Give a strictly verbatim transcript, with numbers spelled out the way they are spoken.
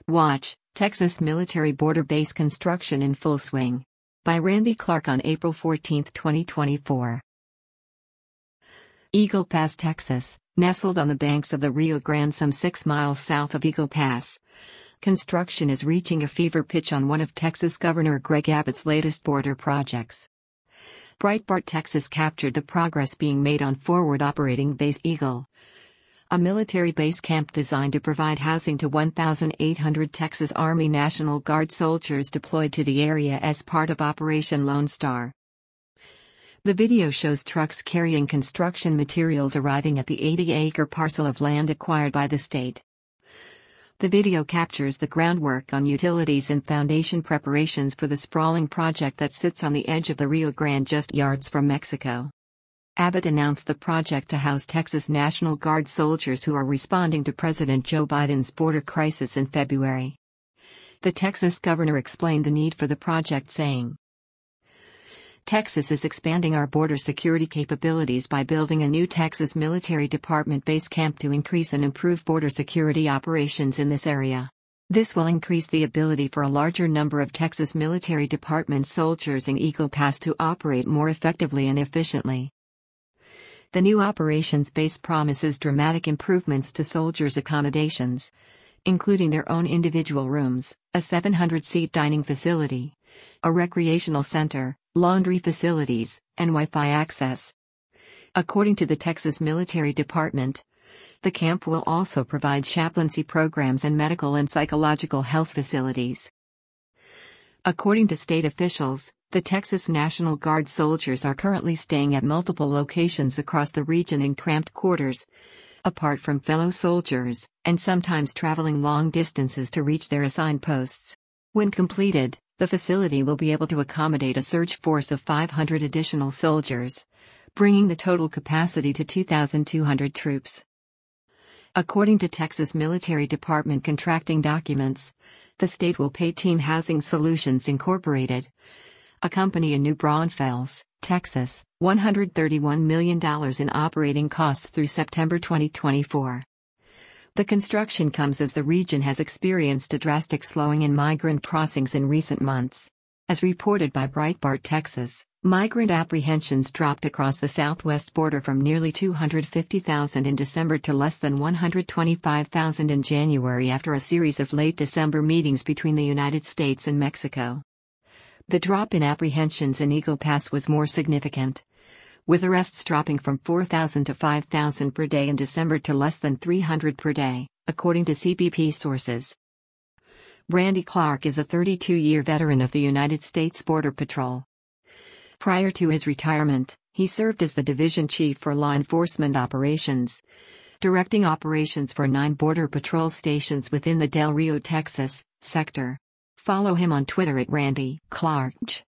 Watch, Texas Military Border Base Construction in Full Swing. By Randy Clark on April fourteenth, twenty twenty-four. Eagle Pass, Texas, nestled on the banks of the Rio Grande some six miles south of Eagle Pass. Construction is reaching a fever pitch on one of Texas Governor Greg Abbott's latest border projects. Breitbart Texas captured the progress being made on forward operating Base Eagle, a military base camp designed to provide housing to one thousand eight hundred Texas Army National Guard soldiers deployed to the area as part of Operation Lone Star. The video shows trucks carrying construction materials arriving at the eighty acre parcel of land acquired by the state. The video captures the groundwork on utilities and foundation preparations for the sprawling project that sits on the edge of the Rio Grande just yards from Mexico. Abbott announced the project to house Texas National Guard soldiers who are responding to President Joe Biden's border crisis in February. The Texas governor explained the need for the project, saying, "Texas is expanding our border security capabilities by building a new Texas Military Department base camp to increase and improve border security operations in this area. This will increase the ability for a larger number of Texas Military Department soldiers in Eagle Pass to operate more effectively and efficiently." The new operations base promises dramatic improvements to soldiers' accommodations, including their own individual rooms, a seven hundred seat dining facility, a recreational center, laundry facilities, and Wi-Fi access. According to the Texas Military Department, the camp will also provide chaplaincy programs and medical and psychological health facilities. According to state officials, the Texas National Guard soldiers are currently staying at multiple locations across the region in cramped quarters, apart from fellow soldiers, and sometimes traveling long distances to reach their assigned posts. When completed, the facility will be able to accommodate a surge force of five hundred additional soldiers, bringing the total capacity to two thousand two hundred troops. According to Texas Military Department contracting documents, the state will pay Team Housing Solutions Incorporated, a company in New Braunfels, Texas, one hundred thirty-one million dollars in operating costs through September twenty twenty-four. The construction comes as the region has experienced a drastic slowing in migrant crossings in recent months. As reported by Breitbart Texas, migrant apprehensions dropped across the southwest border from nearly two hundred fifty thousand in December to less than one hundred twenty-five thousand in January after a series of late December meetings between the United States and Mexico. The drop in apprehensions in Eagle Pass was more significant, with arrests dropping from four thousand to five thousand per day in December to less than three hundred per day, according to C B P sources. Randy Clark is a thirty-two year veteran of the United States Border Patrol. Prior to his retirement, he served as the division chief for law enforcement operations, directing operations for nine Border Patrol stations within the Del Rio, Texas, sector. Follow him on Twitter at Randy Clark.